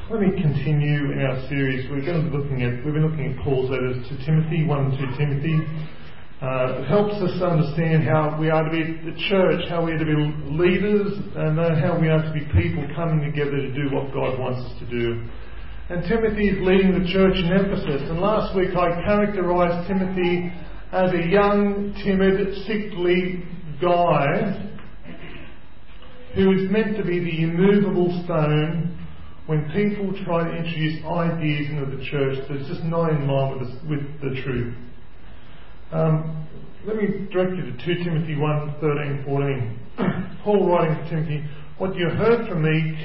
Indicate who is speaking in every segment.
Speaker 1: Let me continue in our series. We've been looking at Paul's letters to Timothy, 1 and 2 Timothy. It helps us understand how we are to be the church, how we are to be leaders, and how we are to be people coming together to do what God wants us to do. And Timothy is leading the church in Ephesus. And last week I characterised Timothy as a young, timid, sickly guy who is meant to be the immovable stone when people try to introduce ideas into the church that's just not in line with the truth. Let me direct you to 2 Timothy 1, 13, 14. Paul writing to Timothy, what you heard from me,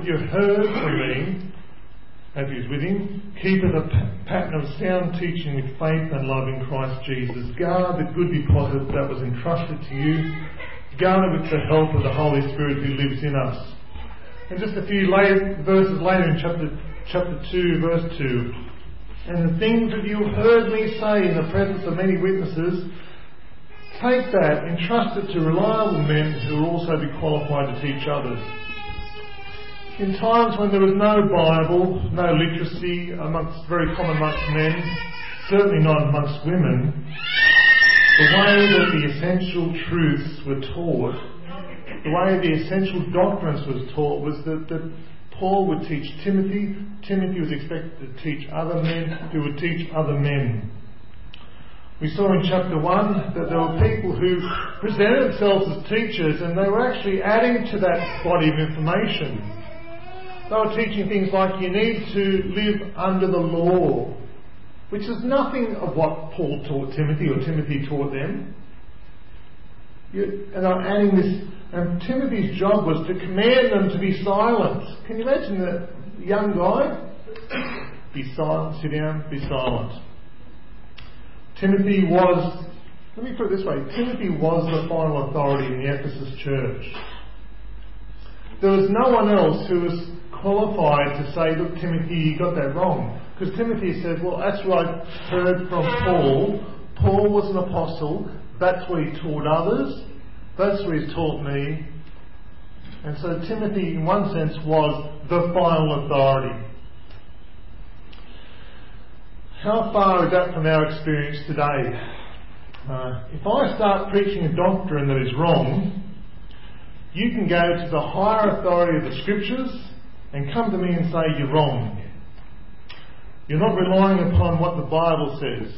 Speaker 1: as he was with him, keep as a pattern of sound teaching with faith and love in Christ Jesus. Guard the good deposit that was entrusted to you. Guard it with the help of the Holy Spirit who lives in us. And just a few verses later in chapter 2, verse 2. And the things that you heard me say in the presence of many witnesses, take that, entrust it to reliable men who will also be qualified to teach others. In times when there was no Bible, no literacy very common amongst men, certainly not amongst women, the way that the essential truths were taught, the way the essential doctrines was taught was that Paul would teach Timothy. Timothy was expected to teach other men who would teach other men. We saw in chapter 1 that there were people who presented themselves as teachers and they were actually adding to that body of information. They were teaching things like you need to live under the law, which is nothing of what Paul taught Timothy or Timothy taught them. And they're adding this, and Timothy's job was to command them to be silent. Can you imagine that young guy? Be silent, sit down, be silent. Timothy was, let me put it this way, Timothy was the final authority in the Ephesus church. There was no one else who was qualified to say, look, Timothy, you got that wrong. Because Timothy said, well, that's what I heard from Paul. Paul was an apostle. That's what he taught others. That's what he's taught me. And so Timothy, in one sense, was the final authority. How far is that from our experience today? If I start preaching a doctrine that is wrong, you can go to the higher authority of the Scriptures and come to me and say you're wrong. You're not relying upon what the Bible says.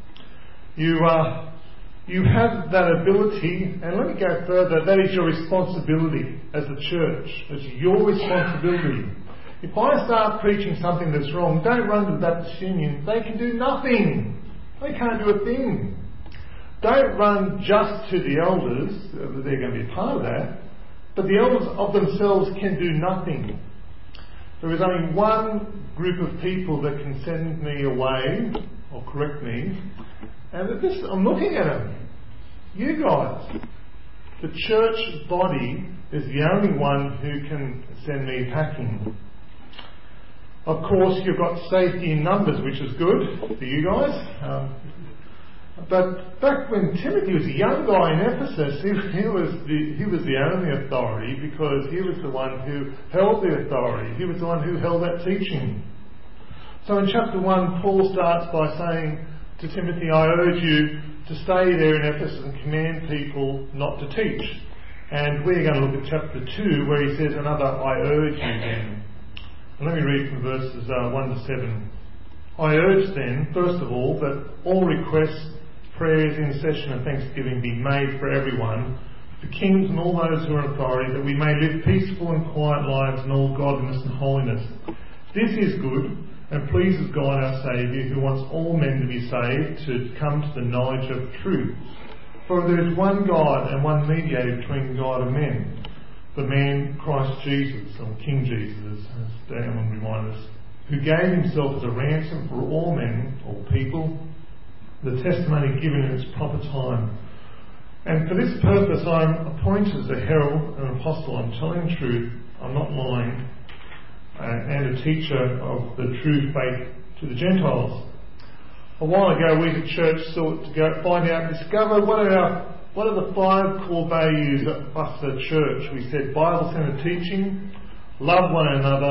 Speaker 1: You have that ability, and let me go further, that is your responsibility as a church. It's your responsibility. If I start preaching something that's wrong, don't run to the Baptist Union. They can do nothing. They can't do a thing. Don't run just to the elders. They're going to be a part of that. But the elders of themselves can do nothing. There is only one group of people that can send me away or correct me. And I'm looking at them. You guys. The church body is the only one who can send me packing. Of course, you've got safety in numbers, which is good for you guys. But back when Timothy was a young guy in Ephesus, he was the only authority because he was the one who held the authority. He was the one who held that teaching. So in chapter 1, Paul starts by saying to Timothy, I urge you to stay there in Ephesus and command people not to teach. And we're going to look at chapter 2 where he says another, I urge you then. And let me read from verses 1 to 7. I urge then, first of all, that all requests, prayers, intercession and thanksgiving be made for everyone, for kings and all those who are in authority, that we may live peaceful and quiet lives in all godliness and holiness. This is good and pleases God our Saviour, who wants all men to be saved, to come to the knowledge of truth. For there is one God and one mediator between God and men, the man Christ Jesus, or King Jesus, as Dan will remind us, who gave himself as a ransom for all men, all people, the testimony given in its proper time. And for this purpose I am appointed as a herald and apostle. I'm telling the truth, I'm not lying, and a teacher of the true faith to the Gentiles. A while ago we at church sought to go discover what are the 5 core values of us as a church. We said Bible-centered teaching, love one another,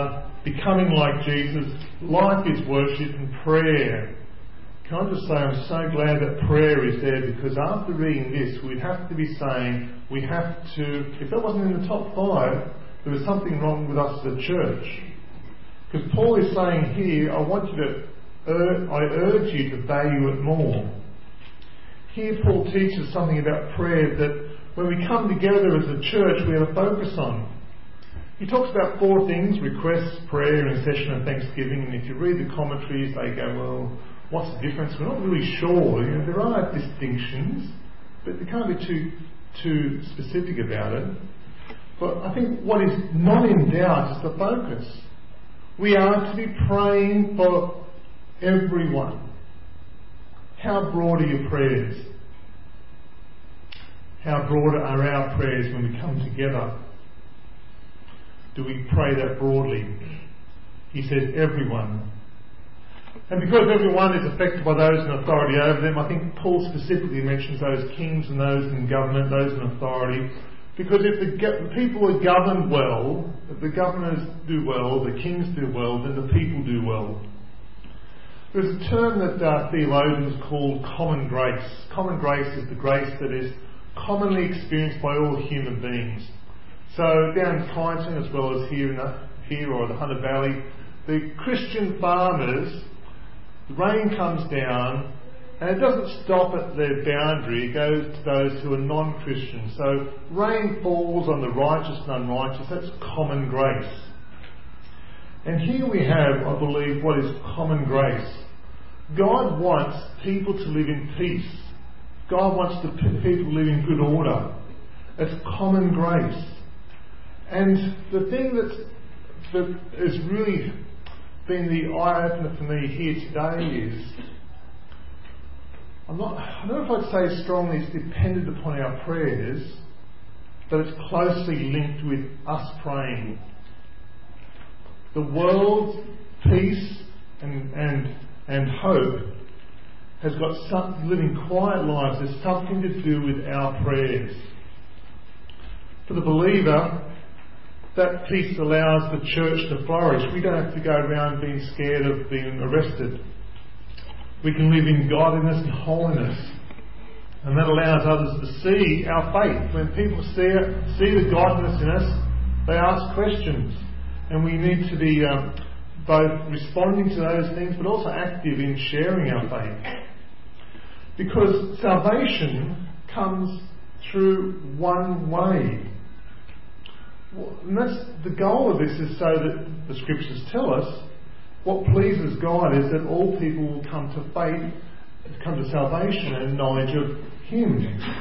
Speaker 1: becoming like Jesus. Life is worship and prayer. Can I just say I'm so glad that prayer is there, because after reading this we'd have to be saying we have to, if that wasn't in the top 5, there was something wrong with us as a church. Because Paul is saying here, I urge you to value it more. Here Paul teaches something about prayer that when we come together as a church we have a focus on. He talks about 4 things: requests, prayer, intercession and thanksgiving. And if you read the commentaries they go, well, what's the difference? We're not really sure. You know, there are distinctions, but they can't be too specific about it. But I think what is not in doubt is the focus. We are to be praying for everyone. How broad are your prayers? How broad are our prayers when we come together? Do we pray that broadly? He says everyone. And because everyone is affected by those in authority over them, I think Paul specifically mentions those kings and those in government, those in authority. Because if the people are governed well, if the governors do well, the kings do well, then the people do well. There's a term that theologians call common grace. Common grace is the grace that is commonly experienced by all human beings. So down in Kyneton, as well as here or the Hunter Valley, the Christian farmers, the rain comes down and it doesn't stop at their boundary, it goes to those who are non-Christian. So rain falls on the righteous and unrighteous, that's common grace. And here we have, I believe, what is common grace. God wants people to live in peace. God wants the people to live in good order. It's common grace. And the thing that has really been the eye-opener for me here today is, I don't know if I'd say strongly it's dependent upon our prayers, but it's closely linked with us praying. The world's peace and hope has got something, living quiet lives, there's something to do with our prayers. For the believer, that peace allows the church to flourish. We don't have to go around being scared of being arrested. We can live in godliness and holiness. And that allows others to see our faith. When people see the godliness in us, they ask questions. And we need to be both responding to those things, but also active in sharing our faith. Because salvation comes through one way. And that's the goal of this, is so that the scriptures tell us what pleases God is that all people will come to faith, come to salvation and knowledge of Him.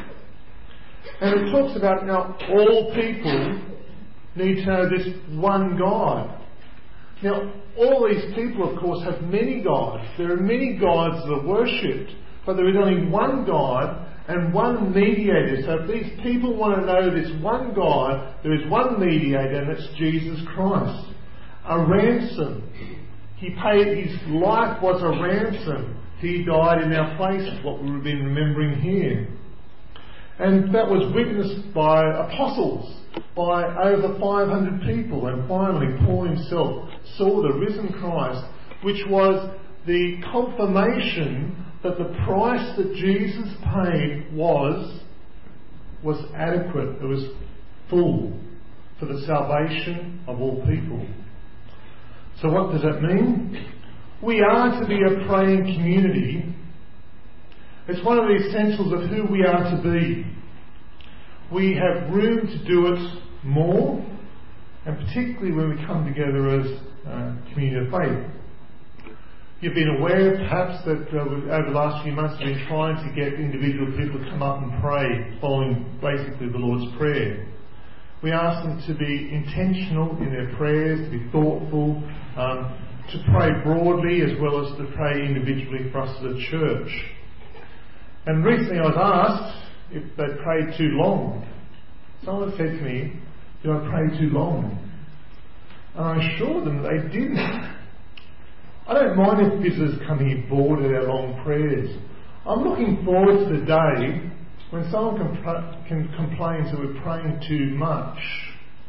Speaker 1: And it talks about now all people need to know this one God. Now, all these people, of course, have many gods. There are many gods that are worshipped, but there is only one God and one mediator. So if these people want to know this one God, there is one mediator, and that's Jesus Christ. A ransom. He paid, his life was a ransom. He died in our place, is what we've been remembering here. And that was witnessed by apostles, by over 500 people. And finally, Paul himself saw the risen Christ, which was the confirmation that the price that Jesus paid was adequate. It was full for the salvation of all people. So what does that mean? We are to be a praying community. It's one of the essentials of who we are to be. We have room to do it more, and particularly when we come together as a community of faith. You've been aware perhaps that over the last few months we've been trying to get individual people to come up and pray, following basically the Lord's Prayer. We ask them to be intentional in their prayers, to be thoughtful, to pray broadly as well as to pray individually for us as a church. And recently I was asked if they prayed too long. Someone said to me, "Do I pray too long?" And I assured them they didn't. I don't mind if visitors come here bored at our long prayers. I'm looking forward to the day when someone can complain that we're praying too much.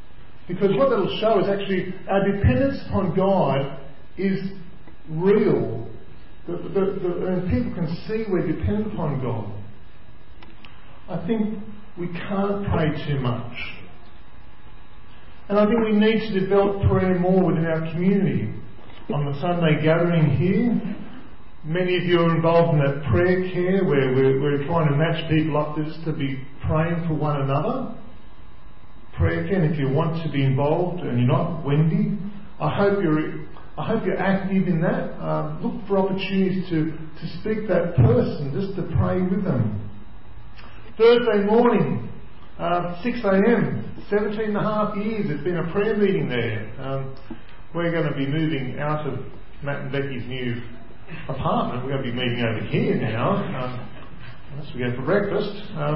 Speaker 1: Because what that'll show is actually our dependence upon God is real. And people can see we're dependent upon God. I think we can't pray too much. And I think we need to develop prayer more within our community. On the Sunday gathering here, many of you are involved in that prayer care where we're trying to match people up to be praying for one another. Prayer care, and if you want to be involved and you're not, Wendy, I hope you're active in that. Look for opportunities to speak to that person, just to pray with them. Thursday morning, 6 a.m, 17 and a half years, there's been a prayer meeting there. We're going to be moving out of Matt and Becky's new apartment. We're going to be meeting over here now, unless we go for breakfast.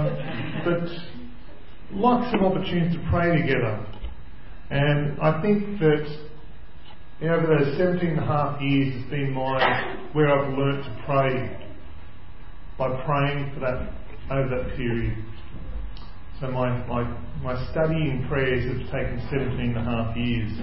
Speaker 1: But lots of opportunities to pray together. And I think that over those 17 and a half years has been where I've learnt to pray, by praying for that over that period. So my study in prayers has taken 17 and a half years.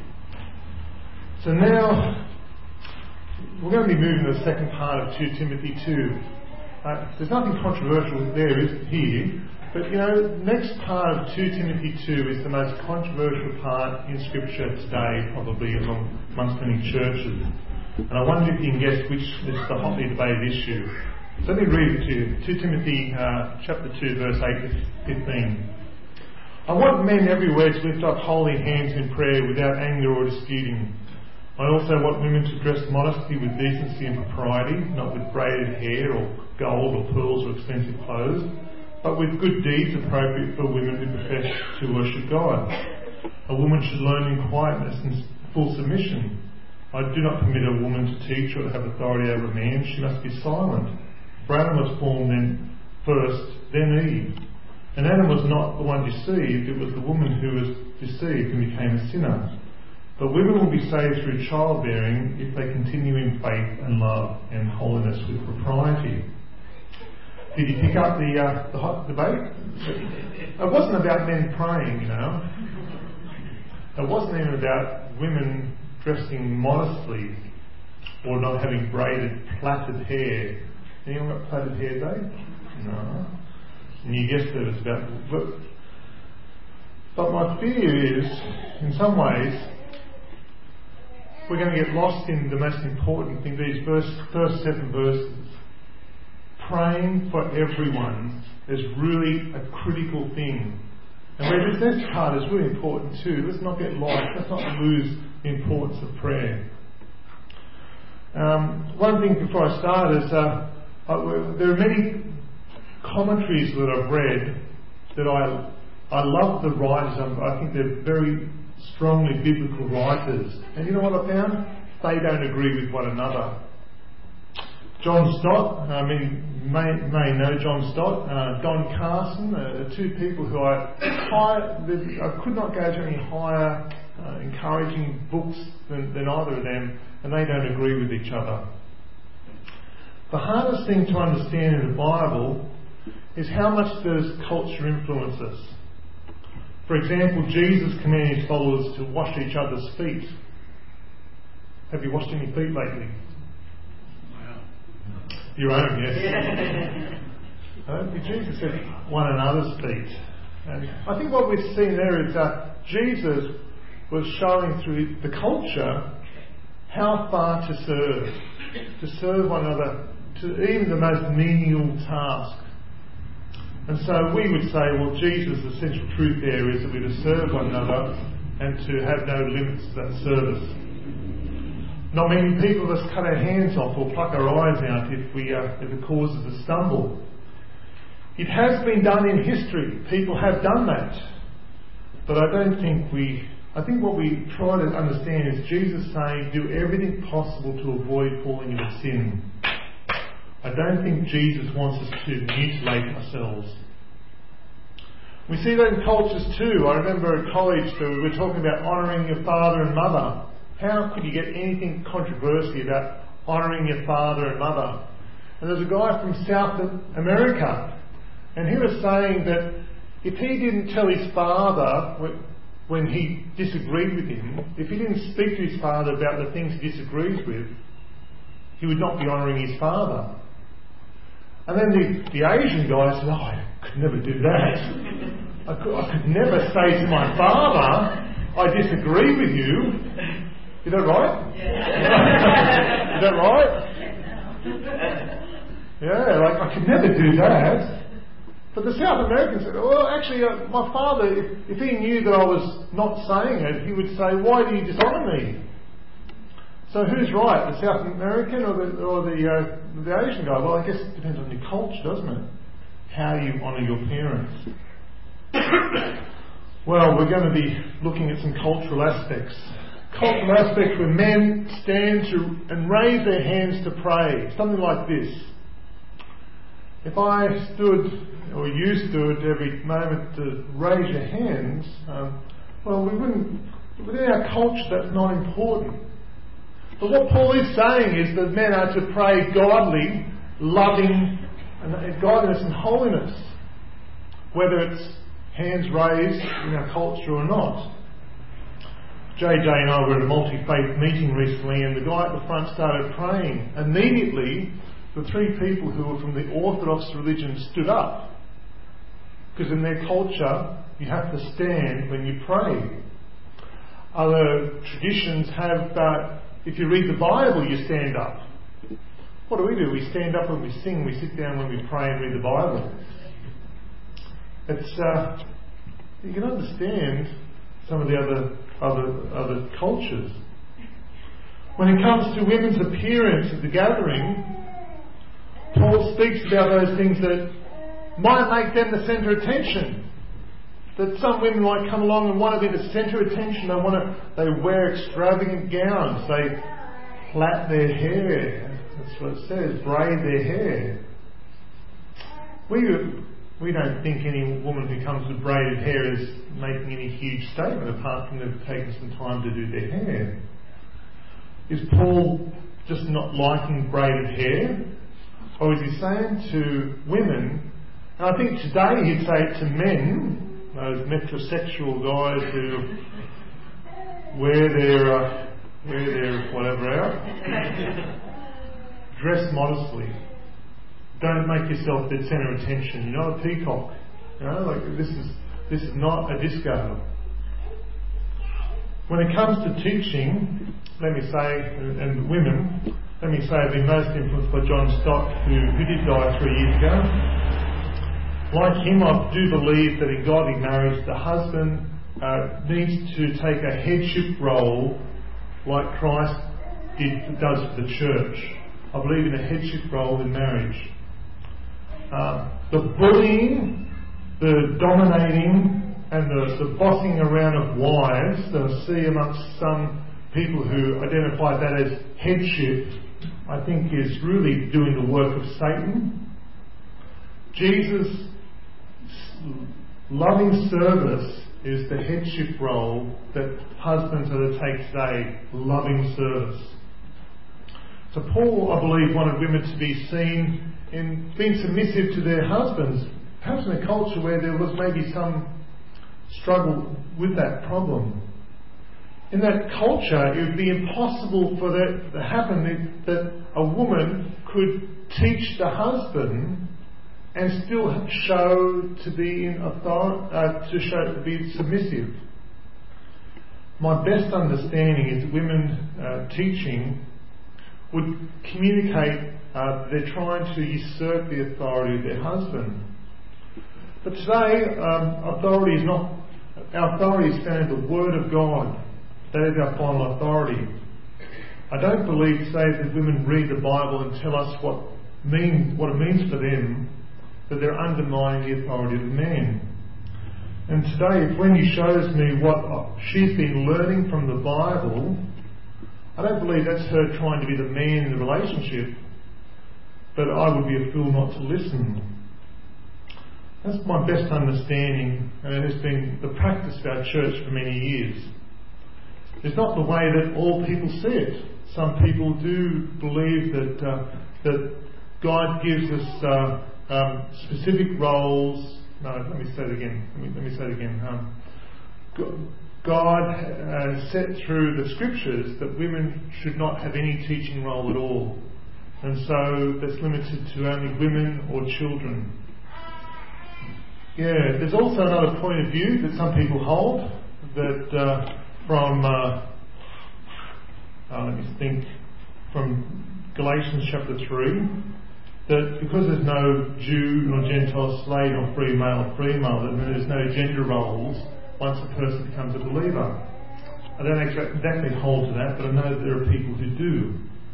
Speaker 1: So now we're going to be moving to the second part of 2 Timothy 2. There's nothing controversial there here, but next part of 2 Timothy 2 is the most controversial part in Scripture today, probably amongst many churches. And I wonder if you can guess which is the hotly debated issue. So let me read it to you. 2 Timothy chapter 2, verse 8 to 15. I want men everywhere to lift up holy hands in prayer without anger or disputing. I also want women to dress modestly with decency and propriety, not with braided hair or gold or pearls or expensive clothes, but with good deeds appropriate for women who profess to worship God. A woman should learn in quietness and full submission. I do not permit a woman to teach or to have authority over a man. She must be silent. For Adam was formed first, then Eve. And Adam was not the one deceived, it was the woman who was deceived and became a sinner. But women will be saved through childbearing if they continue in faith and love and holiness with propriety. Did you pick up the hot debate? It wasn't about men praying, It wasn't even about women dressing modestly or not having braided, plaited hair. Anyone got plaited hair, Dave? No. And you guessed it was about... But my fear is, in some ways, we're going to get lost in the most important thing, these first 7 verses. Praying for everyone is really a critical thing. And this part is really important too. Let's not get lost. Let's not lose the importance of prayer. One thing before I start is there are many commentaries that I've read that I love the writers. I think they're very strongly biblical writers. And you know what I found? They don't agree with one another. John Stott, may know John Stott, Don Carson, two people who I could not go to any higher encouraging books than either of them, and they don't agree with each other. The hardest thing to understand in the Bible is how much does culture influence us. For example, Jesus commanded his followers to wash each other's feet. Have you washed any feet lately? Your own, yes. Jesus said one another's feet. And I think what we've seen there is that Jesus was showing through the culture how far to serve one another, to even the most menial task. And so we would say, well, Jesus, the central truth there is that we're to serve one another and to have no limits to that service. Not many people of us cut our hands off or pluck our eyes out if it causes a stumble. It has been done in history. People have done that. But I think what we try to understand is Jesus saying, do everything possible to avoid falling into sin. I don't think Jesus wants us to mutilate ourselves. We see that in cultures too. I remember at college we were talking about honouring your father and mother. How could you get anything controversy about honouring your father and mother? And there's a guy from South America, and he was saying that if he didn't tell his father when he disagreed with him, if he didn't speak to his father about the things he disagrees with, he would not be honouring his father. And then the Asian guy said, "Oh, I could never do that. I could never say to my father, I disagree with you." Is that right? Yeah. Is that right? Yeah, like I could never do that. But the South American said, "Well, actually, my father, if he knew that I was not saying it, he would say, 'Why do you dishonour me?'" So who's right, the South American or the Asian guy? Well, I guess it depends on your culture, doesn't it? How you honour your parents. Well, we're going to be looking at some cultural aspects. Cultural aspects where men stand and raise their hands to pray. Something like this. If I stood, or you stood every moment to raise your hands, well, we wouldn't. Within our culture, that's not important. But what Paul is saying is that men are to pray godly, loving, and godliness and holiness, whether it's hands raised in our culture or not. JJ and I were at a multi-faith meeting recently, and the guy at the front started praying. Immediately, the three people who were from the Orthodox religion stood up. Because in their culture, you have to stand when you pray. Other traditions have, if you read the Bible, you stand up. What do? We stand up when we sing, we sit down when we pray and read the Bible. It's, you can understand some of the other cultures. When it comes to women's appearance at the gathering, Paul speaks about those things that might make them the centre of attention. That some women might come along and want to be the centre of attention. They wear extravagant gowns. They plait their hair. That's what it says. Braid their hair. We don't think any woman who comes with braided hair is making any huge statement apart from they've taken some time to do their hair. Is Paul just not liking braided hair? Or is he saying to women, and I think today he'd say it to men, those metrosexual guys who wear their whatever out, dress modestly. Don't make yourself the centre of attention. You're not a peacock. This is not a disco. When it comes to teaching, let me say, and women, let me say I've been most influenced by John Stott, who did die 3 years ago. Like him, I do believe that in godly marriage, the husband needs to take a headship role like Christ does for the church. I believe in a headship role in marriage. The bullying, the dominating, and the bossing around of wives that I see amongst some people who identify that as headship, I think is really doing the work of Satan. Jesus' loving service is the headship role that husbands are to take today, loving service. So Paul, I believe, wanted women to be seen in being submissive to their husbands, perhaps in a culture where there was maybe some struggle with that problem. In that culture, it would be impossible for that to happen, that a woman could teach the husband and still show to be in authority, to show to be submissive. My best understanding is that women teaching would communicate they're trying to usurp the authority of their husband. But today, authority is not. Our authority is found in the Word of God. That is our final authority. I don't believe today that women read the Bible and tell us what it means for them, that they're undermining the authority of the man. And today, if Wendy shows me what she's been learning from the Bible, I don't believe that's her trying to be the man in the relationship, but I would be a fool not to listen. That's my best understanding, and it has been the practice of our church for many years. It's not the way that all people see it. Some people do believe that God gives us specific roles. No, let me say it again. God set through the scriptures that women should not have any teaching role at all. And so that's limited to only women or children. Yeah, there's also another point of view that some people hold, that from Galatians chapter 3, that because there's no Jew nor Gentile, slave nor free male, that there's no gender roles once a person becomes a believer. I don't exactly hold to that, but I know that there are people who do.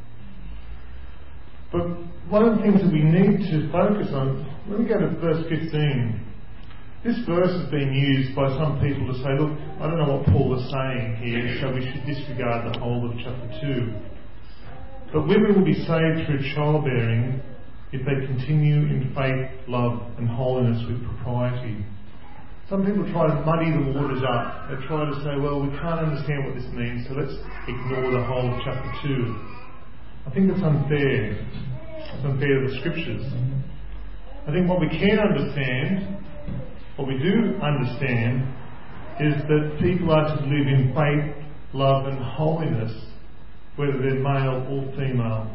Speaker 1: But one of the things that we need to focus on, let me go to verse 15. This verse has been used by some people to say, look, I don't know what Paul is saying here, so we should disregard the whole of chapter 2. But women will be saved through childbearing if they continue in faith, love and holiness with propriety. Some people try to muddy the waters up. They try to say, well, we can't understand what this means, so let's ignore the whole of chapter 2. I think that's unfair. It's unfair to the scriptures. I think what we can understand, what we do understand, is that people are to live in faith, love and holiness, whether they're male or female.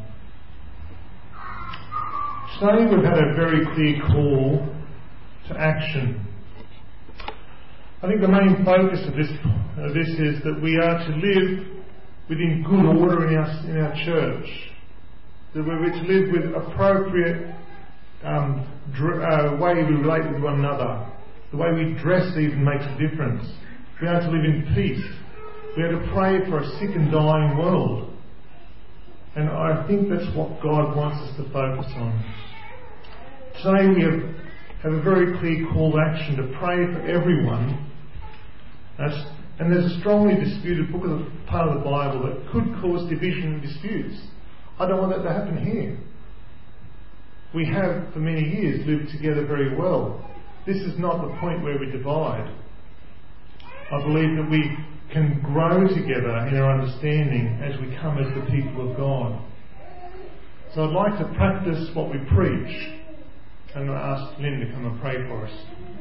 Speaker 1: Today we've had a very clear call to action. I think the main focus of this is that we are to live within good order in our church. That we're to live with appropriate way we relate with one another. The way we dress even makes a difference. We are to live in peace. We are to pray for a sick and dying world. And I think that's what God wants us to focus on. Today we have a very clear call to action to pray for everyone. And there's a strongly disputed part of the Bible that could cause division and disputes. I don't want that to happen here. We have for many years lived together very well. This is not the point where we divide. I believe that we can grow together in our understanding as we come as the people of God. So I'd like to practice what we preach. I'm going to ask Lynn to come and pray for us.